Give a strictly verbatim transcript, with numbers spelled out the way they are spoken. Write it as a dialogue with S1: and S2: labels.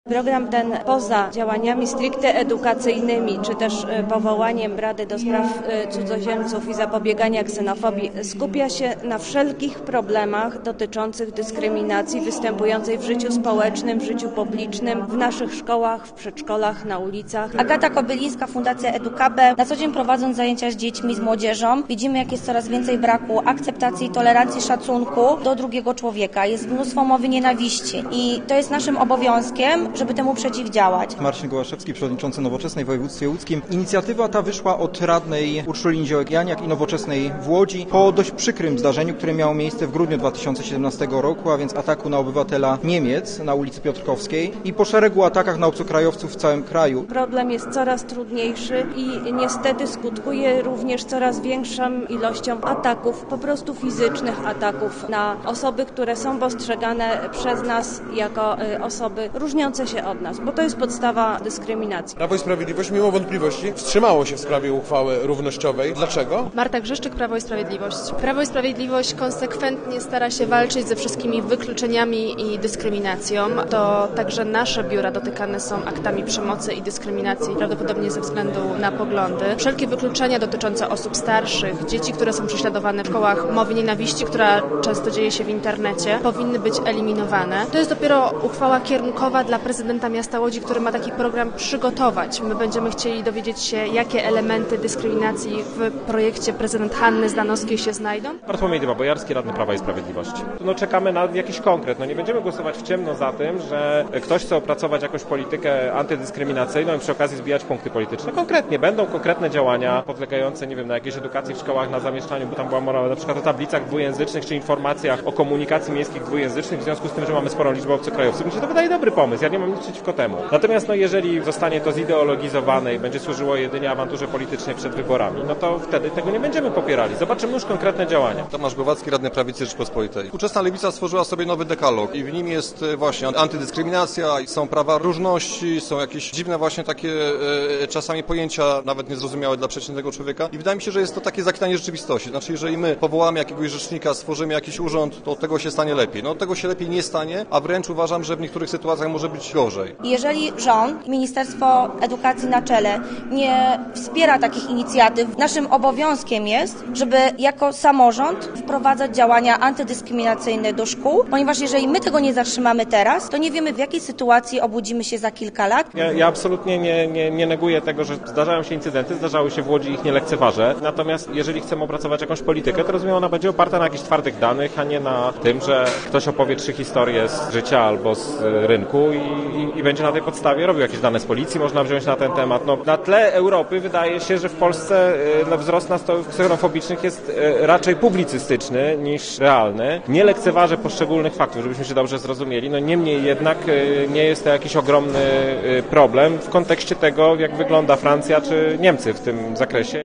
S1: Program ten poza działaniami stricte edukacyjnymi, czy też powołaniem Rady do Spraw Cudzoziemców i Zapobiegania Ksenofobii skupia się na wszelkich problemach dotyczących dyskryminacji występującej w życiu społecznym, w życiu publicznym, w naszych szkołach, w przedszkolach, na ulicach.
S2: Agata Kobylińska, Fundacja Edukabe. Na co dzień prowadząc zajęcia z dziećmi, z młodzieżą, widzimy, jak jest coraz więcej braku akceptacji, tolerancji, szacunku do drugiego człowieka. Jest mnóstwo mowy nienawiści i to jest naszym obowiązkiem, żeby temu przeciwdziałać.
S3: Marcin Gołaszewski, przewodniczący Nowoczesnej w województwie łódzkim. Inicjatywa ta wyszła od radnej Urszuli Niziołek-Janiak i Nowoczesnej w Łodzi po dość przykrym zdarzeniu, które miało miejsce w grudniu dwa tysiące siedemnastego roku, a więc ataku na obywatela Niemiec na ulicy Piotrkowskiej i po szeregu atakach na obcokrajowców w całym kraju.
S1: Problem jest coraz trudniejszy i niestety skutkuje również coraz większą ilością ataków, po prostu fizycznych ataków na osoby, które są postrzegane przez nas jako osoby różniące się od nas, bo to jest podstawa dyskryminacji.
S4: Prawo i Sprawiedliwość mimo wątpliwości wstrzymało się w sprawie uchwały równościowej. Dlaczego?
S5: Marta Grzeszczyk, Prawo i Sprawiedliwość. Prawo i Sprawiedliwość konsekwentnie stara się walczyć ze wszystkimi wykluczeniami i dyskryminacją. To także nasze biura dotykane są aktami przemocy i dyskryminacji, prawdopodobnie ze względu na poglądy. Wszelkie wykluczenia dotyczące osób starszych, dzieci, które są prześladowane w szkołach, mowy nienawiści, która często dzieje się w internecie, powinny być eliminowane. To jest dopiero uchwała kierunkowa dla prezydenta miasta Łodzi, który ma taki program przygotować. My będziemy chcieli dowiedzieć się, jakie elementy dyskryminacji w projekcie prezydent Hanny Zdanowskiej się znajdą.
S6: Bartłomiej Dyba-Bojarski, radny Prawa i Sprawiedliwości. No czekamy na jakiś konkret. No nie będziemy głosować w ciemno za tym, że ktoś chce opracować jakąś politykę antydyskryminacyjną i przy okazji zbijać punkty polityczne. Konkretnie będą konkretne działania podlegające, nie wiem, na jakiejś edukacji w szkołach, na zamieszczaniu, bo tam była mowa na przykład o tablicach dwujęzycznych czy informacjach o komunikacji miejskich dwujęzycznych w związku z tym, że mamy sporą liczbę obcokrajowców. Mi się to wydaje dobry pomysł. Ja nie mam nic przeciwko temu. Natomiast no jeżeli zostanie to zideologizowane i będzie służyło jedynie awanturze politycznej przed wyborami, no to wtedy tego nie będziemy popierali. Zobaczymy już konkretne działania.
S7: Tomasz Głowacki, radny Prawicy Rzeczypospolitej. Współczesna lewica stworzyła sobie nowy dekalog i w nim jest właśnie antydyskryminacja, są prawa różności, są jakieś dziwne właśnie takie e, czasami pojęcia nawet niezrozumiałe dla przeciętnego człowieka i wydaje mi się, że jest to takie zaklinanie rzeczywistości. Znaczy, jeżeli my powołamy jakiegoś rzecznika, stworzymy jakiś urząd, to tego się stanie lepiej. No tego się lepiej nie stanie, a wręcz uważam, że w niektórych sytuacjach może być gorzej.
S2: Jeżeli rząd, Ministerstwo Edukacji na czele nie wspiera takich inicjatyw, naszym obowiązkiem jest, żeby jako samorząd wprowadzać działania antydyskryminacyjne do szkół, ponieważ jeżeli my tego nie zatrzymamy teraz, to nie wiemy, w jakiej sytuacji obudzimy się za kilka lat.
S6: Ja, ja absolutnie nie, nie, nie neguję tego, że zdarzają się incydenty, zdarzały się w Łodzi, ich nie lekceważę. Natomiast jeżeli chcemy opracować jakąś politykę, to rozumiem, ona będzie oparta na jakichś twardych danych, a nie na tym, że ktoś opowie trzy historie z życia albo z rynku i, i, i będzie na tej podstawie robił jakieś dane z policji, można wziąć na ten temat. No, na tle Europy wydaje się, że w Polsce no, wzrost nastrojów ksenofobicznych jest raczej publicystyczny niż realny. Nie lekceważę poszczególnych faktów, żebyśmy się dobrze zrozumieli. No niemniej jednak nie jest to jakiś ogromny problem w kontekście tego, jak wygląda Francja czy Niemcy w tym zakresie.